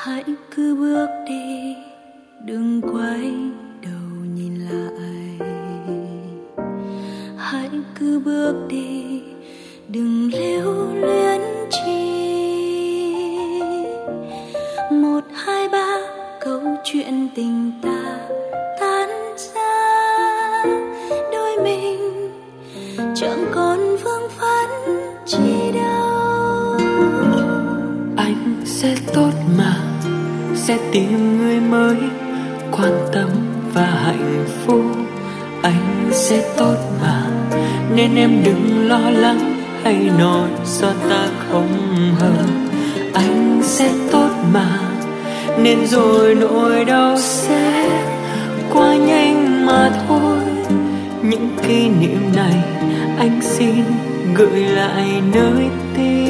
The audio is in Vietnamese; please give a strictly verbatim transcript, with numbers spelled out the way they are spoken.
Hãy cứ bước đi, đừng quay đầu nhìn lại. Hãy cứ bước đi, đừng lưu luyến chi. Một hai ba câu chuyện tình ta tan ra, đôi mình chẳng còn vương vấn chi đâu. Anh sẽ tốt mà, sẽ tìm người mới quan tâm và hạnh phúc. Anh sẽ tốt mà, nên em đừng lo lắng hay nỗi do ta không hợp. Anh sẽ tốt mà, nên rồi nỗi đau sẽ qua nhanh mà thôi. Những kỷ niệm này anh xin gửi lại nơi tim.